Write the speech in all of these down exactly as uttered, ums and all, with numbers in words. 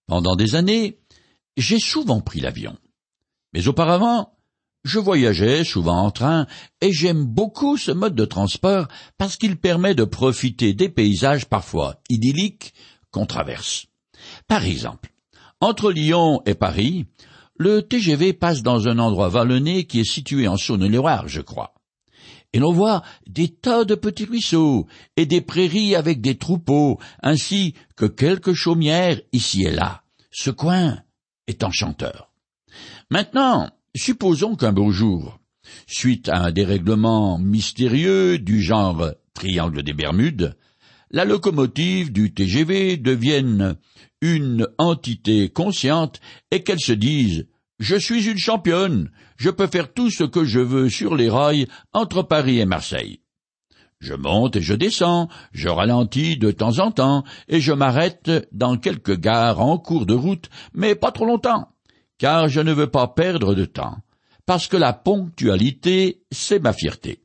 Pendant des années, j'ai souvent pris l'avion. Mais auparavant, je voyageais souvent en train et j'aime beaucoup ce mode de transport parce qu'il permet de profiter des paysages parfois idylliques qu'on traverse. Par exemple, entre Lyon et Paris, le T G V passe dans un endroit vallonné qui est situé en Saône-et-Loire, je crois. Et l'on voit des tas de petits ruisseaux et des prairies avec des troupeaux, ainsi que quelques chaumières ici et là. Ce coin est enchanteur. Maintenant, supposons qu'un beau jour, suite à un dérèglement mystérieux du genre triangle des Bermudes, la locomotive du T G V devienne une entité consciente et qu'elle se dise « Je suis une championne, je peux faire tout ce que je veux sur les rails entre Paris et Marseille. » Je monte et je descends, je ralentis de temps en temps et je m'arrête dans quelques gares en cours de route, mais pas trop longtemps, car je ne veux pas perdre de temps, parce que la ponctualité, c'est ma fierté.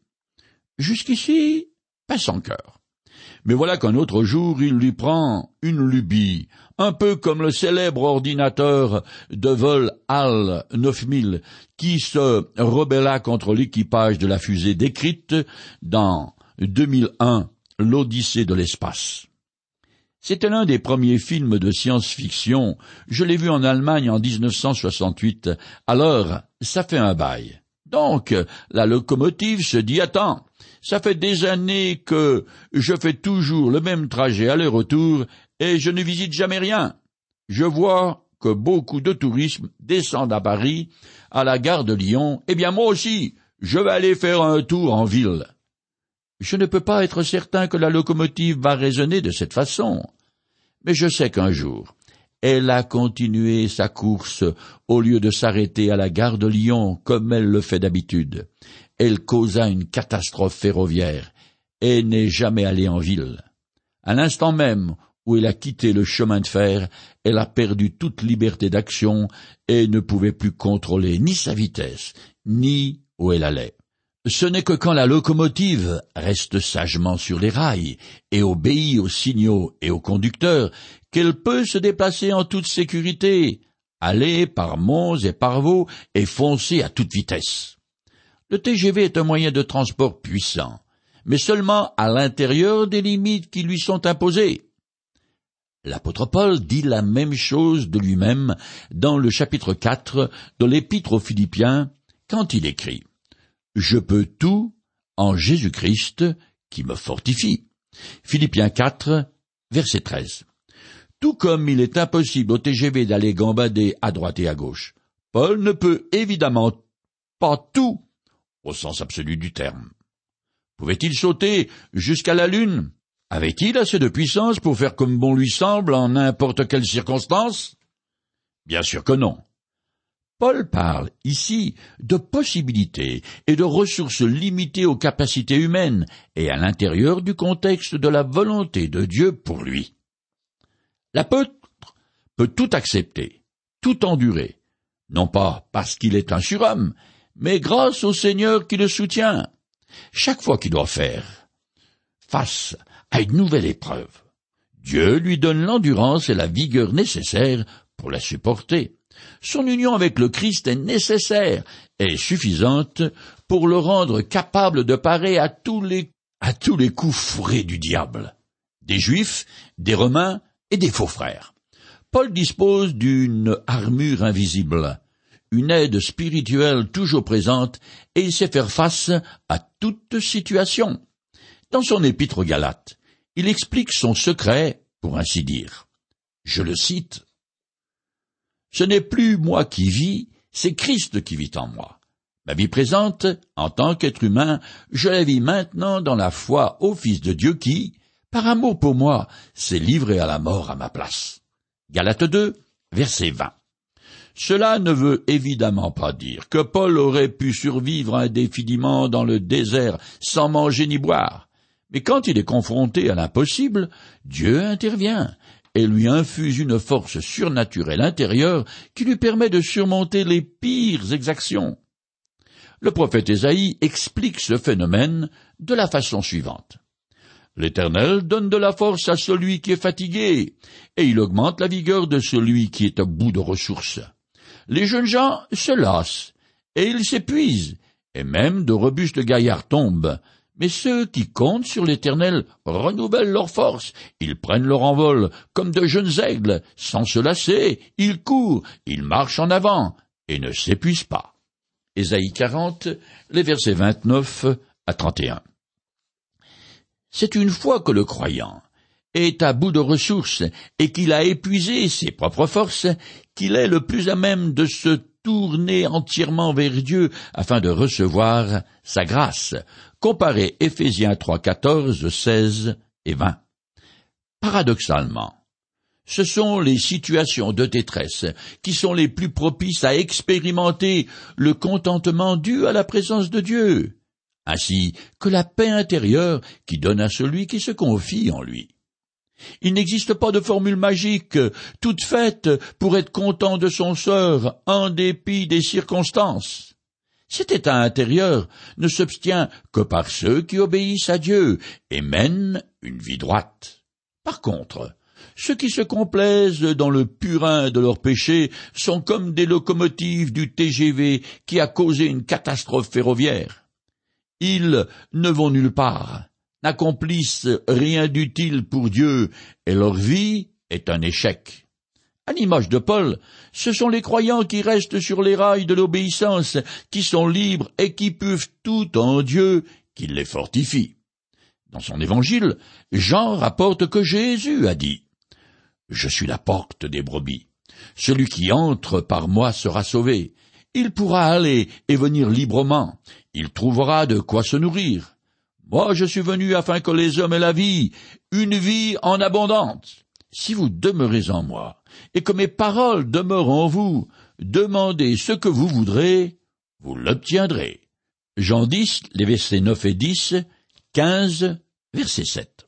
Jusqu'ici, pas sans cœur. Mais voilà qu'un autre jour, il lui prend une lubie, un peu comme le célèbre ordinateur de vol H A L neuf mille, qui se rebella contre l'équipage de la fusée décrite dans deux mille un, l'Odyssée de l'espace. C'était l'un des premiers films de science-fiction. Je l'ai vu en Allemagne en dix-neuf cent soixante-huit. Alors, ça fait un bail. Donc, la locomotive se dit « Attends, ça fait des années que je fais toujours le même trajet aller-retour et je ne visite jamais rien. Je vois que beaucoup de touristes descendent à Paris, à la gare de Lyon. Eh bien, moi aussi, je vais aller faire un tour en ville. » Je ne peux pas être certain que la locomotive va raisonner de cette façon, mais je sais qu'un jour, elle a continué sa course au lieu de s'arrêter à la gare de Lyon comme elle le fait d'habitude. Elle causa une catastrophe ferroviaire et n'est jamais allée en ville. À l'instant même où elle a quitté le chemin de fer, elle a perdu toute liberté d'action et ne pouvait plus contrôler ni sa vitesse, ni où elle allait. Ce n'est que quand la locomotive reste sagement sur les rails et obéit aux signaux et aux conducteurs qu'elle peut se déplacer en toute sécurité, aller par monts et par vaux et foncer à toute vitesse. Le T G V est un moyen de transport puissant, mais seulement à l'intérieur des limites qui lui sont imposées. L'apôtre Paul dit la même chose de lui-même dans le chapitre quatre de l'Épître aux Philippiens quand il écrit « Je peux tout en Jésus-Christ qui me fortifie ». Philippiens quatre, verset treize. Tout comme il est impossible au T G V d'aller gambader à droite et à gauche, Paul ne peut évidemment pas tout au sens absolu du terme. Pouvait-il sauter jusqu'à la Lune? Avait-il assez de puissance pour faire comme bon lui semble en n'importe quelle circonstance? Bien sûr que non. Paul parle ici de possibilités et de ressources limitées aux capacités humaines et à l'intérieur du contexte de la volonté de Dieu pour lui. L'apôtre peut tout accepter, tout endurer, non pas parce qu'il est un surhomme, mais grâce au Seigneur qui le soutient. Chaque fois qu'il doit faire face à une nouvelle épreuve, Dieu lui donne l'endurance et la vigueur nécessaires pour la supporter. Son union avec le Christ est nécessaire et suffisante pour le rendre capable de parer à tous les, à tous les coups fourrés du diable, des Juifs, des Romains et des faux frères. Paul dispose d'une armure invisible, une aide spirituelle toujours présente, et il sait faire face à toute situation. Dans son épître aux Galates, il explique son secret, pour ainsi dire. Je le cite. « Ce n'est plus moi qui vis, c'est Christ qui vit en moi. Ma vie présente, en tant qu'être humain, je la vis maintenant dans la foi au Fils de Dieu qui, par amour pour moi, s'est livré à la mort à ma place. » Galates deux, verset vingt. Cela ne veut évidemment pas dire que Paul aurait pu survivre indéfiniment dans le désert sans manger ni boire. Mais quand il est confronté à l'impossible, Dieu intervient et lui infuse une force surnaturelle intérieure qui lui permet de surmonter les pires exactions. Le prophète Ésaïe explique ce phénomène de la façon suivante. L'Éternel donne de la force à celui qui est fatigué, et il augmente la vigueur de celui qui est à bout de ressources. Les jeunes gens se lassent, et ils s'épuisent, et même de robustes gaillards tombent. Mais ceux qui comptent sur l'Éternel renouvellent leurs forces, ils prennent leur envol comme de jeunes aigles, sans se lasser, ils courent, ils marchent en avant, et ne s'épuisent pas. Ésaïe quarante, les versets vingt-neuf à trente et un. C'est une fois que le croyant est à bout de ressources et qu'il a épuisé ses propres forces, qu'il est le plus à même de se tourner entièrement vers Dieu afin de recevoir sa grâce. Comparez Éphésiens trois, quatorze, seize et vingt. Paradoxalement, ce sont les situations de détresse qui sont les plus propices à expérimenter le contentement dû à la présence de Dieu, ainsi que la paix intérieure qui donne à celui qui se confie en lui. Il n'existe pas de formule magique, toute faite pour être content de son sort, en dépit des circonstances. Cet état intérieur ne s'obtient que par ceux qui obéissent à Dieu et mènent une vie droite. Par contre, ceux qui se complaisent dans le purin de leurs péchés sont comme des locomotives du T G V qui a causé une catastrophe ferroviaire. Ils ne vont nulle part, n'accomplissent rien d'utile pour Dieu, et leur vie est un échec. À l'image de Paul, ce sont les croyants qui restent sur les rails de l'obéissance, qui sont libres et qui peuvent tout en Dieu, qui les fortifie. Dans son évangile, Jean rapporte que Jésus a dit « Je suis la porte des brebis. Celui qui entre par moi sera sauvé. Il pourra aller et venir librement. Il trouvera de quoi se nourrir. Moi, je suis venu afin que les hommes aient la vie, une vie en abondance. Si vous demeurez en moi, et que mes paroles demeurent en vous, demandez ce que vous voudrez, vous l'obtiendrez. » Jean dix, les versets neuf et dix, quinze, verset sept.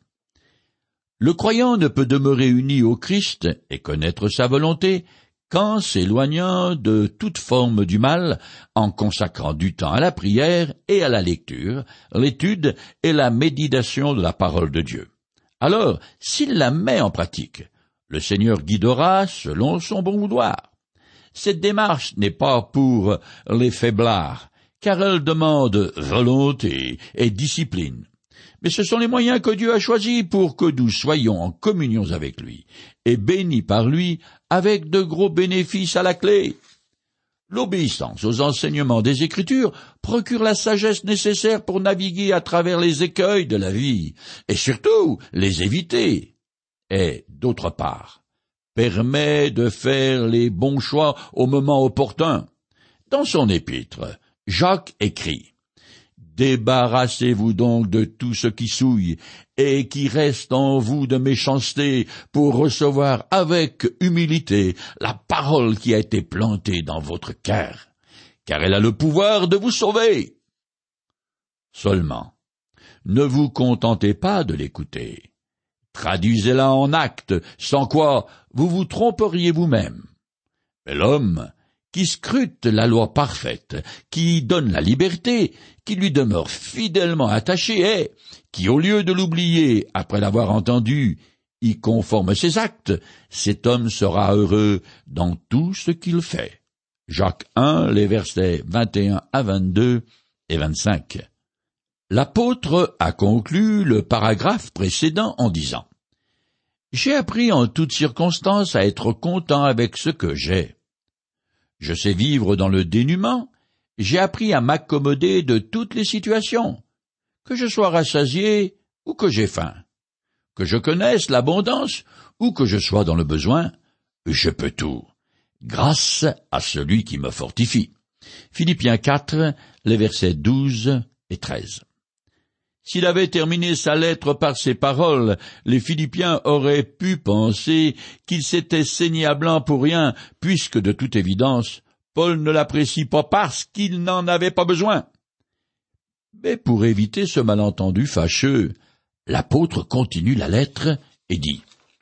Le croyant ne peut demeurer uni au Christ et connaître sa volonté qu'en s'éloignant de toute forme du mal, en consacrant du temps à la prière et à la lecture, l'étude et la méditation de la parole de Dieu. Alors, s'il la met en pratique, le Seigneur guidera selon son bon vouloir. Cette démarche n'est pas pour les faiblards, car elle demande volonté et discipline. Mais ce sont les moyens que Dieu a choisis pour que nous soyons en communion avec lui, et bénis par lui avec de gros bénéfices à la clé. L'obéissance aux enseignements des Écritures procure la sagesse nécessaire pour naviguer à travers les écueils de la vie, et surtout les éviter. Et, d'autre part, permet de faire les bons choix au moment opportun. Dans son épître, Jacques écrit « Débarrassez-vous donc de tout ce qui souille et qui reste en vous de méchanceté pour recevoir avec humilité la parole qui a été plantée dans votre cœur, car elle a le pouvoir de vous sauver. Seulement, ne vous contentez pas de l'écouter. Traduisez-la en actes, sans quoi vous vous tromperiez vous-même. Mais l'homme qui scrute la loi parfaite, qui donne la liberté, qui lui demeure fidèlement attaché et qui, au lieu de l'oublier après l'avoir entendu, y conforme ses actes, cet homme sera heureux dans tout ce qu'il fait. Jacques un, les versets vingt et un à vingt-deux et vingt-cinq. L'apôtre a conclu le paragraphe précédent en disant « J'ai appris en toutes circonstances à être content avec ce que j'ai. Je sais vivre dans le dénuement, j'ai appris à m'accommoder de toutes les situations, que je sois rassasié ou que j'ai faim, que je connaisse l'abondance ou que je sois dans le besoin, je peux tout, grâce à celui qui me fortifie. » Philippiens quatre, les versets douze et treize. S'il avait terminé sa lettre par ces paroles, les Philippiens auraient pu penser qu'il s'était saigné à blanc pour rien, puisque, de toute évidence, Paul ne l'apprécie pas parce qu'il n'en avait pas besoin. Mais pour éviter ce malentendu fâcheux, l'apôtre continue la lettre et dit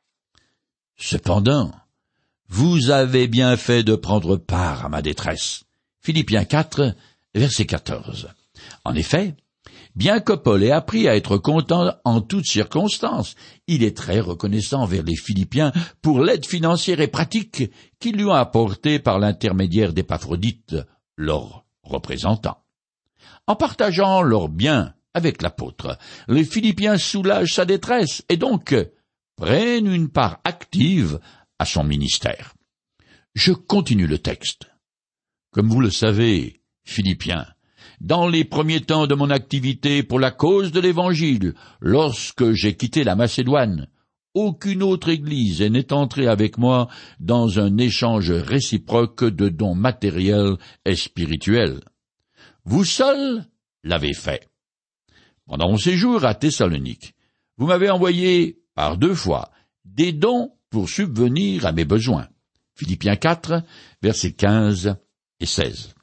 « Cependant, vous avez bien fait de prendre part à ma détresse. » Philippiens quatre, verset quatorze. En effet, Bien que Paul ait appris à être content en toutes circonstances, il est très reconnaissant envers les Philippiens pour l'aide financière et pratique qu'ils lui ont apportée par l'intermédiaire d'Épaphrodite, leur représentant. En partageant leurs biens avec l'apôtre, les Philippiens soulagent sa détresse et donc prennent une part active à son ministère. Je continue le texte. Comme vous le savez, Philippiens, dans les premiers temps de mon activité pour la cause de l'Évangile, lorsque j'ai quitté la Macédoine, aucune autre église n'est entrée avec moi dans un échange réciproque de dons matériels et spirituels. Vous seuls l'avez fait. Pendant mon séjour à Thessalonique, vous m'avez envoyé par deux fois des dons pour subvenir à mes besoins. Philippiens quatre, versets quinze et seize.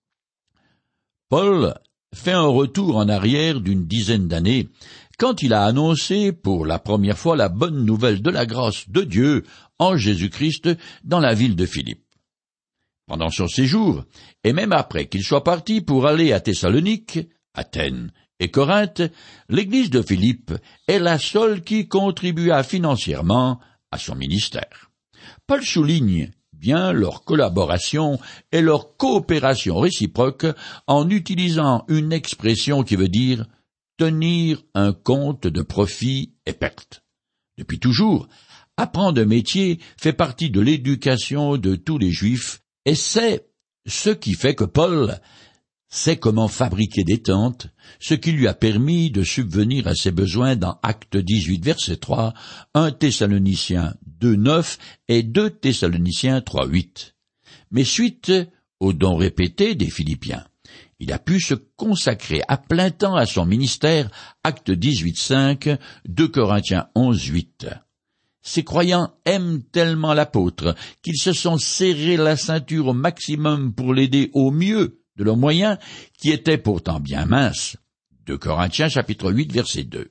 Paul fait un retour en arrière d'une dizaine d'années quand il a annoncé pour la première fois la bonne nouvelle de la grâce de Dieu en Jésus-Christ dans la ville de Philippe. Pendant son séjour, et même après qu'il soit parti pour aller à Thessalonique, Athènes et Corinthe, l'église de Philippe est la seule qui contribua financièrement à son ministère. Paul souligne bien leur collaboration et leur coopération réciproque en utilisant une expression qui veut dire tenir un compte de profit et perte. Depuis toujours, apprendre un métier fait partie de l'éducation de tous les Juifs et c'est ce qui fait que Paul sait comment fabriquer des tentes, ce qui lui a permis de subvenir à ses besoins dans Actes dix-huit, verset trois, un Thessaloniciens deux, neuf et deux Thessaloniciens trois, huit. Mais suite aux dons répétés des Philippiens, il a pu se consacrer à plein temps à son ministère, Actes dix-huit, cinq, deux Corinthiens onze, huit. Ces croyants aiment tellement l'apôtre qu'ils se sont serrés la ceinture au maximum pour l'aider au mieux de leurs moyens, qui étaient pourtant bien minces. deux Corinthiens chapitre huit, verset deux.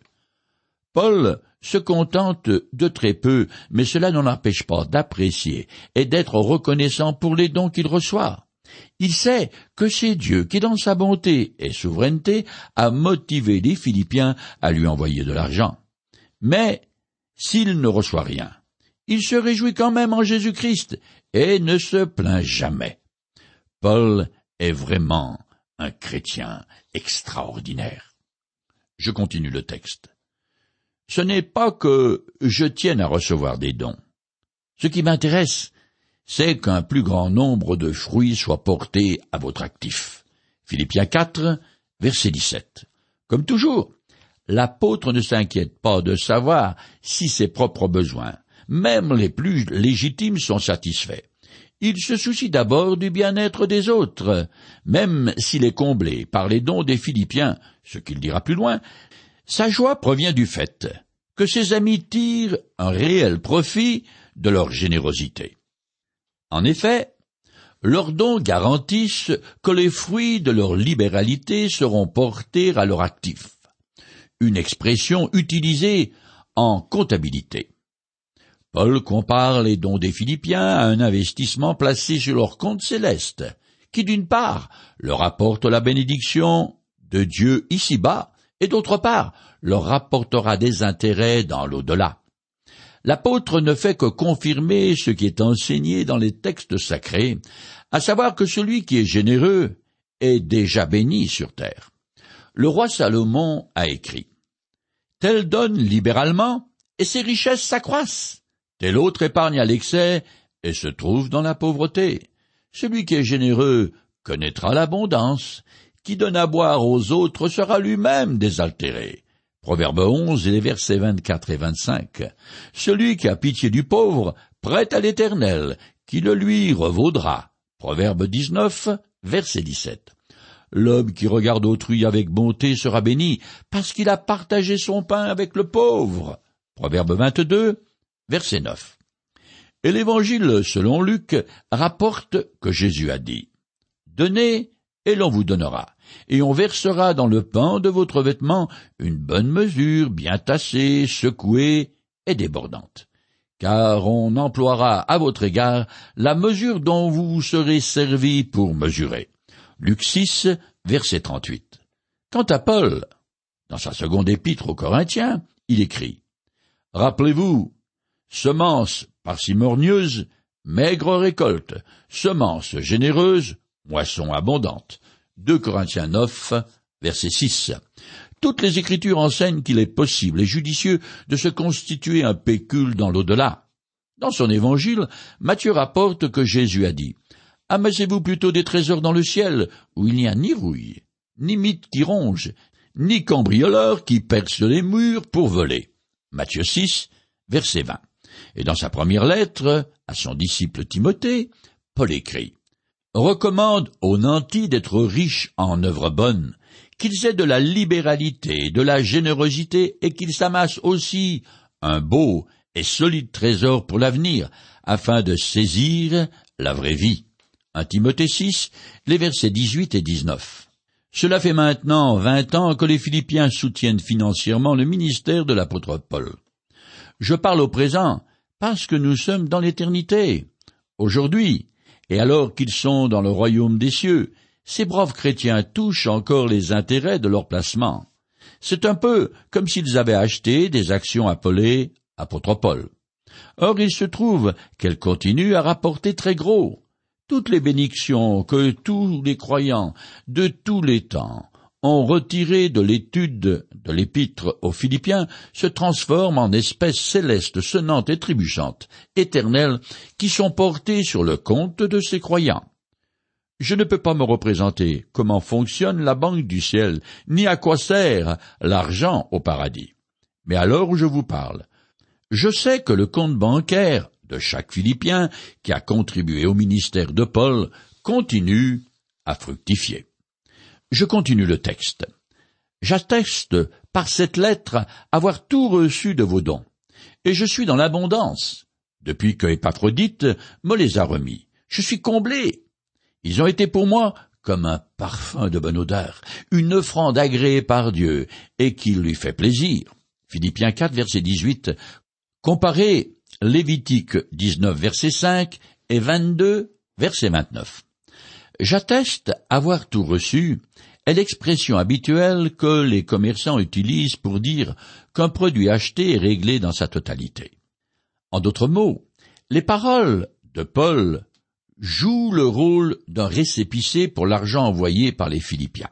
Paul se contente de très peu, mais cela n'en empêche pas d'apprécier et d'être reconnaissant pour les dons qu'il reçoit. Il sait que c'est Dieu qui, dans sa bonté et souveraineté, a motivé les Philippiens à lui envoyer de l'argent. Mais s'il ne reçoit rien, il se réjouit quand même en Jésus-Christ et ne se plaint jamais. Paul est vraiment un chrétien extraordinaire. Je continue le texte. Ce n'est pas que je tienne à recevoir des dons. Ce qui m'intéresse, c'est qu'un plus grand nombre de fruits soient portés à votre actif. Philippiens quatre, verset dix-sept. Comme toujours, l'apôtre ne s'inquiète pas de savoir si ses propres besoins, même les plus légitimes, sont satisfaits. Il se soucie d'abord du bien-être des autres, même s'il est comblé par les dons des Philippiens, ce qu'il dira plus loin. Sa joie provient du fait que ses amis tirent un réel profit de leur générosité. En effet, leurs dons garantissent que les fruits de leur libéralité seront portés à leur actif, une expression utilisée en comptabilité. Paul compare les dons des Philippiens à un investissement placé sur leur compte céleste, qui d'une part leur apporte la bénédiction de Dieu ici-bas, et d'autre part leur rapportera des intérêts dans l'au-delà. L'apôtre ne fait que confirmer ce qui est enseigné dans les textes sacrés, à savoir que celui qui est généreux est déjà béni sur terre. Le roi Salomon a écrit « Tel donne libéralement, et ses richesses s'accroissent. Tel autre épargne à l'excès et se trouve dans la pauvreté. Celui qui est généreux connaîtra l'abondance. Qui donne à boire aux autres sera lui-même désaltéré. » Proverbe onze, et les versets vingt-quatre et vingt-cinq. Celui qui a pitié du pauvre prête à l'Éternel, qui le lui revaudra. Proverbe dix-neuf, verset dix-sept. L'homme qui regarde autrui avec bonté sera béni, parce qu'il a partagé son pain avec le pauvre. Proverbe vingt-deux, verset neuf. Et l'Évangile, selon Luc, rapporte que Jésus a dit « Donnez, et l'on vous donnera, et on versera dans le pan de votre vêtement une bonne mesure, bien tassée, secouée et débordante. Car on emploiera à votre égard la mesure dont vous vous serez servi pour mesurer. » Luc six, verset trente-huit. Quant à Paul, dans sa seconde épître aux Corinthiens, il écrit « Rappelez-vous, semence parcimonieuse, maigre récolte, semence généreuse, moisson abondante. » deux Corinthiens neuf, verset six. Toutes les Écritures enseignent qu'il est possible et judicieux de se constituer un pécule dans l'au-delà. Dans son évangile, Matthieu rapporte que Jésus a dit « Amassez-vous plutôt des trésors dans le ciel, où il n'y a ni rouille, ni mythe qui ronge, ni cambrioleur qui perce les murs pour voler. » Matthieu six, verset vingt. Et dans sa première lettre, à son disciple Timothée, Paul écrit « Recommande aux nantis d'être riches en œuvres bonnes, qu'ils aient de la libéralité, de la générosité, et qu'ils s'amassent aussi un beau et solide trésor pour l'avenir, afin de saisir la vraie vie. » un Timothée six, les versets dix-huit et dix-neuf. Cela fait maintenant vingt ans que les Philippiens soutiennent financièrement le ministère de l'apôtre Paul. Je parle au présent parce que nous sommes dans l'éternité. Aujourd'hui, et alors qu'ils sont dans le royaume des cieux, ces braves chrétiens touchent encore les intérêts de leur placement. C'est un peu comme s'ils avaient acheté des actions appelées apôtre Paul. Or, il se trouve qu'elles continuent à rapporter très gros. Toutes les bénédictions que tous les croyants de tous les temps ont retirées de l'étude de l'épître aux Philippiens se transforment en espèces célestes, sonnantes et trébuchantes, éternelles, qui sont portées sur le compte de ces croyants. Je ne peux pas me représenter comment fonctionne la banque du ciel, ni à quoi sert l'argent au paradis. Mais à l'heure où je vous parle, je sais que le compte bancaire de chaque Philippien qui a contribué au ministère de Paul continue à fructifier. Je continue le texte. J'atteste par cette lettre avoir tout reçu de vos dons, et je suis dans l'abondance, depuis que Épaphrodite me les a remis. Je suis comblé. Ils ont été pour moi comme un parfum de bonne odeur, une offrande agréée par Dieu, et qui lui fait plaisir. Philippiens quatre, verset dix-huit. Comparez Lévitique dix-neuf, verset cinq, et vingt-deux, verset vingt-neuf. J'atteste avoir tout reçu est l'expression habituelle que les commerçants utilisent pour dire qu'un produit acheté est réglé dans sa totalité. En d'autres mots, les paroles de Paul jouent le rôle d'un récépissé pour l'argent envoyé par les Philippiens.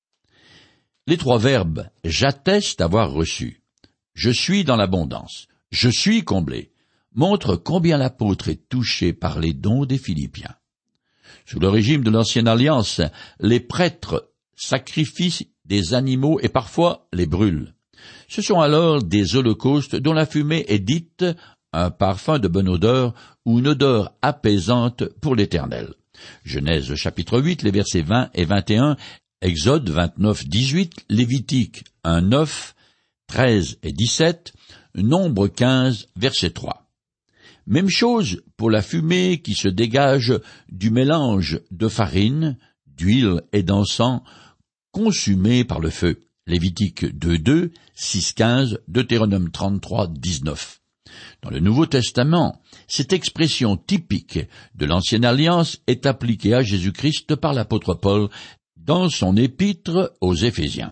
Les trois verbes « j'atteste avoir reçu »,« je suis dans l'abondance »,« je suis comblé » montrent combien l'apôtre est touché par les dons des Philippiens. Sous le régime de l'Ancienne Alliance, les prêtres sacrifient des animaux et parfois les brûlent. Ce sont alors des holocaustes dont la fumée est dite un parfum de bonne odeur ou une odeur apaisante pour l'Éternel. Genèse chapitre huit, les versets vingt et vingt et un, Exode vingt-neuf, dix-huit, Lévitique un, neuf, treize et dix-sept, Nombre quinze, verset trois. Même chose pour la fumée qui se dégage du mélange de farine, d'huile et d'encens consumé par le feu. Lévitique deux, deux, six, quinze, Deutéronome trente-trois, dix-neuf. Dans le Nouveau Testament, cette expression typique de l'Ancienne Alliance est appliquée à Jésus-Christ par l'apôtre Paul dans son épître aux Éphésiens.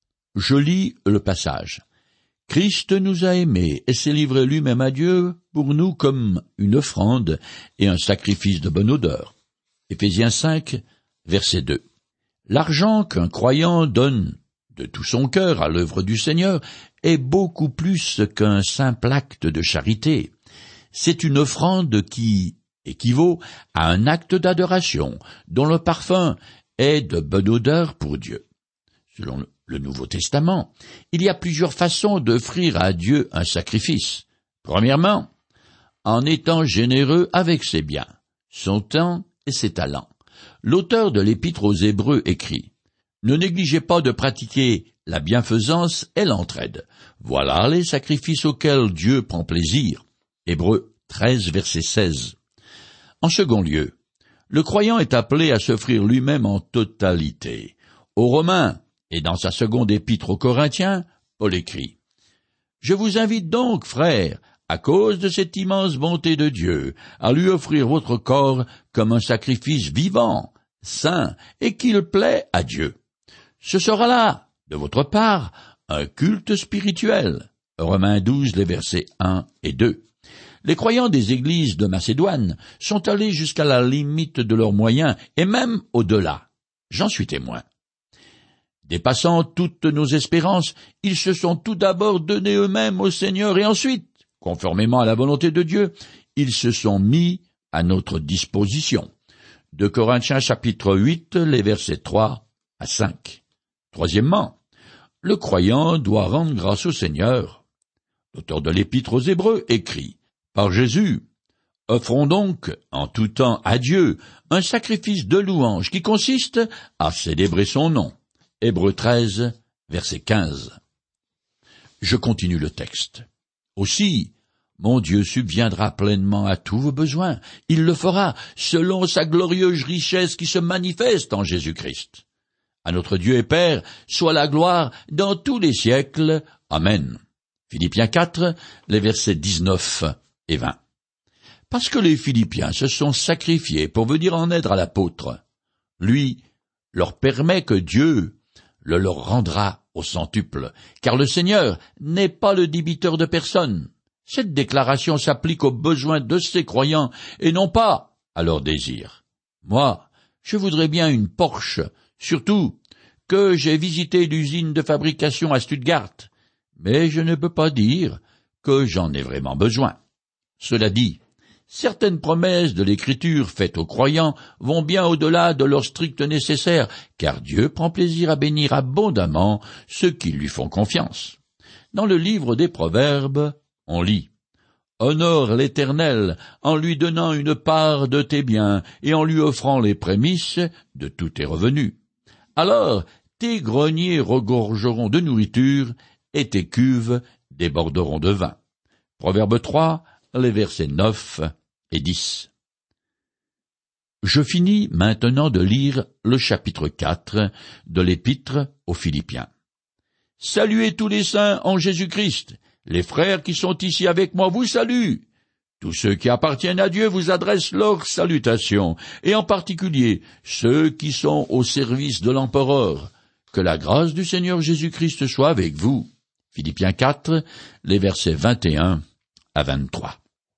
Je lis le passage. Christ nous a aimés et s'est livré lui-même à Dieu pour nous comme une offrande et un sacrifice de bonne odeur. Éphésiens cinq, verset deux. L'argent qu'un croyant donne de tout son cœur à l'œuvre du Seigneur est beaucoup plus qu'un simple acte de charité. C'est une offrande qui équivaut à un acte d'adoration dont le parfum est de bonne odeur pour Dieu. Selon le Nouveau Testament, il y a plusieurs façons d'offrir à Dieu un sacrifice. Premièrement, en étant généreux avec ses biens, son temps et ses talents. L'auteur de l'Épître aux Hébreux écrit « Ne négligez pas de pratiquer la bienfaisance et l'entraide. Voilà les sacrifices auxquels Dieu prend plaisir. » Hébreux treize, verset seize. En second lieu, le croyant est appelé à s'offrir lui-même en totalité. Aux Romains, et dans sa seconde épître aux Corinthiens, Paul écrit « Je vous invite donc, frères, à cause de cette immense bonté de Dieu, à lui offrir votre corps comme un sacrifice vivant, saint, et qu'il plaît à Dieu. Ce sera là, de votre part, un culte spirituel. Romains douze, les versets un et deux. Les croyants des églises de Macédoine sont allés jusqu'à la limite de leurs moyens, et même au-delà. J'en suis témoin. Dépassant toutes nos espérances, ils se sont tout d'abord donnés eux-mêmes au Seigneur, et ensuite, conformément à la volonté de Dieu, ils se sont mis à notre disposition. deux Corinthiens chapitre huit, les versets trois à cinq. Troisièmement, le croyant doit rendre grâce au Seigneur. L'auteur de l'Épître aux Hébreux écrit « Par Jésus, offrons donc en tout temps à Dieu un sacrifice de louange qui consiste à célébrer son nom. » Hébreux treize, verset quinze. Je continue le texte. Aussi, mon Dieu subviendra pleinement à tous vos besoins. Il le fera selon sa glorieuse richesse qui se manifeste en Jésus-Christ. À notre Dieu et Père soit la gloire dans tous les siècles. Amen. Philippiens quatre, les versets dix-neuf et vingt. Parce que les Philippiens se sont sacrifiés pour venir en aide à l'apôtre, lui leur permet que Dieu le leur rendra au centuple, car le Seigneur n'est pas le débiteur de personne. Cette déclaration s'applique aux besoins de ses croyants et non pas à leurs désirs. Moi, je voudrais bien une Porsche, surtout que j'ai visité l'usine de fabrication à Stuttgart, mais je ne peux pas dire que j'en ai vraiment besoin. Cela dit, certaines promesses de l'Écriture faites aux croyants vont bien au-delà de leur strict nécessaire, car Dieu prend plaisir à bénir abondamment ceux qui lui font confiance. Dans le livre des Proverbes, on lit « Honore l'Éternel en lui donnant une part de tes biens et en lui offrant les prémices de tous tes revenus. Alors tes greniers regorgeront de nourriture et tes cuves déborderont de vin. » Proverbe trois, les versets neuf et dix. Je finis maintenant de lire le chapitre quatre de l'Épître aux Philippiens. Saluez tous les saints en Jésus-Christ. Les frères qui sont ici avec moi vous saluent. Tous ceux qui appartiennent à Dieu vous adressent leurs salutations, et en particulier ceux qui sont au service de l'empereur. Que la grâce du Seigneur Jésus-Christ soit avec vous. Philippiens quatre, les versets vingt et un à vingt-trois.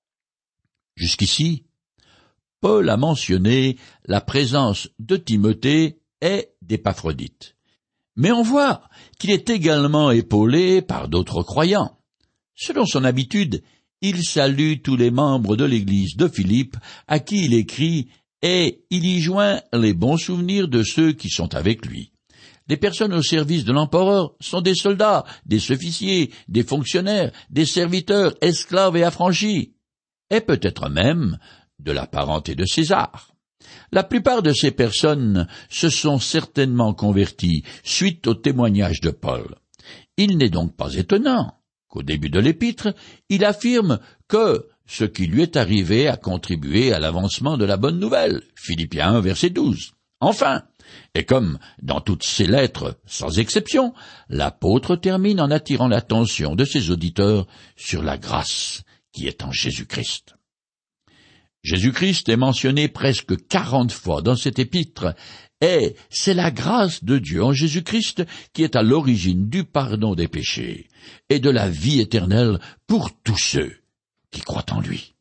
Jusqu'ici, Paul a mentionné la présence de Timothée et d'Épaphrodite. Mais on voit qu'il est également épaulé par d'autres croyants. Selon son habitude, il salue tous les membres de l'église de Philippe à qui il écrit et il y joint les bons souvenirs de ceux qui sont avec lui. Les personnes au service de l'empereur sont des soldats, des officiers, des fonctionnaires, des serviteurs, esclaves et affranchis, et peut-être même de la parenté de César. La plupart de ces personnes se sont certainement converties suite au témoignage de Paul. Il n'est donc pas étonnant qu'au début de l'épître, il affirme que ce qui lui est arrivé a contribué à l'avancement de la bonne nouvelle. Philippiens un, verset douze. Enfin, et comme dans toutes ses lettres, sans exception, l'apôtre termine en attirant l'attention de ses auditeurs sur la grâce qui est en Jésus-Christ. Jésus-Christ est mentionné presque quarante fois dans cet épître, et c'est la grâce de Dieu en Jésus-Christ qui est à l'origine du pardon des péchés et de la vie éternelle pour tous ceux qui croient en lui.